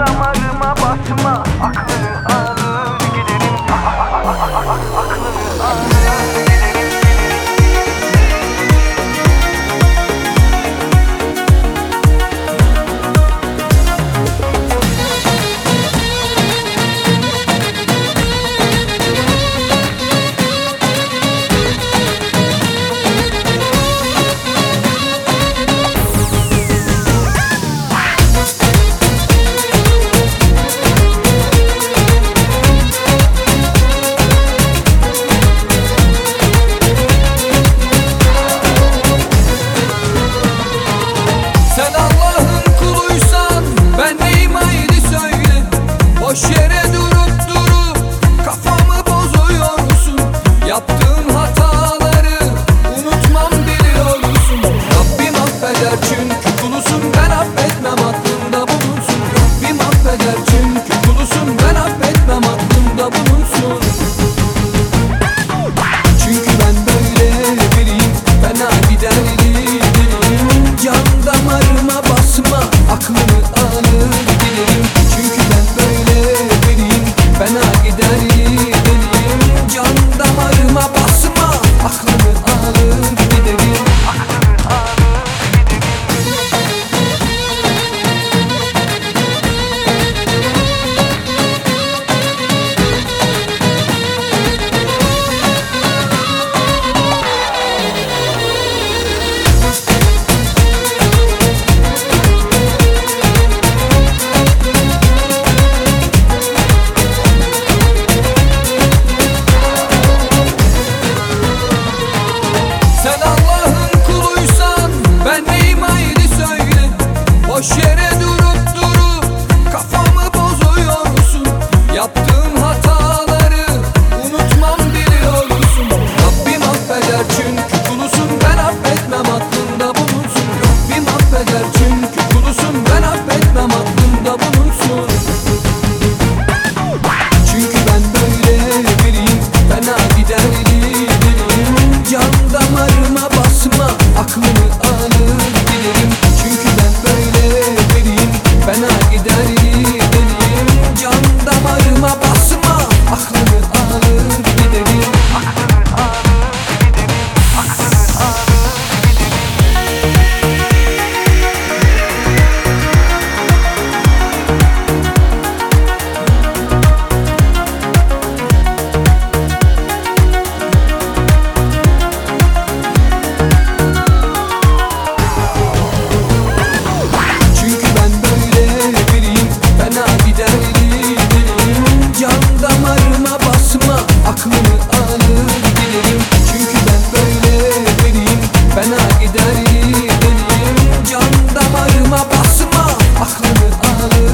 damarıma basma, aklını alır giderim. Aklını alır giderim. Boş yere durup kafamı bozuyorsun. Yaptığım hataları unutmam biliyorsun. Rabbim affeder çünkü kulusun, ben affetmem aklında bulunsun. Rabbim affeder çünkü kulusun, ben affetmem aklında bulunsun. Çünkü ben böyle biriyim, fena gider giderim. Can damarıma basma, aklını alır giderim. Çünkü ben böyle fena gider giderim. Can damarıma basma, aklını alır giderim. Aklını alır Sen Allah'ın kuluysan ben neyim haydi söyle. Boş yere durup kafamı bozuyorsun. Yaptığım hataları unutmam biliyorsun. Rabbim affeder çünkü kulusun, ben affetmem aklında bulunsun. Rabbim affeder çünkü kulusun, ben affetmem aklında bulunsun. Çünkü ben böyle biriyim, fena gider giderim. Can damarıma basma, aklını alır giderim. Çünkü ben böyle biriyim, fena gider giderim. Can damarıma basma, aklını alır giderim. Aklını alır giderim. Aklını alır giderim. Çünkü ben böyle biriyim, fena gider giderim. Can damarıma basma, aklını alır giderim. Çünkü ben böyle biriyim, fena gider giderim. Can damarıma basma, aklını alır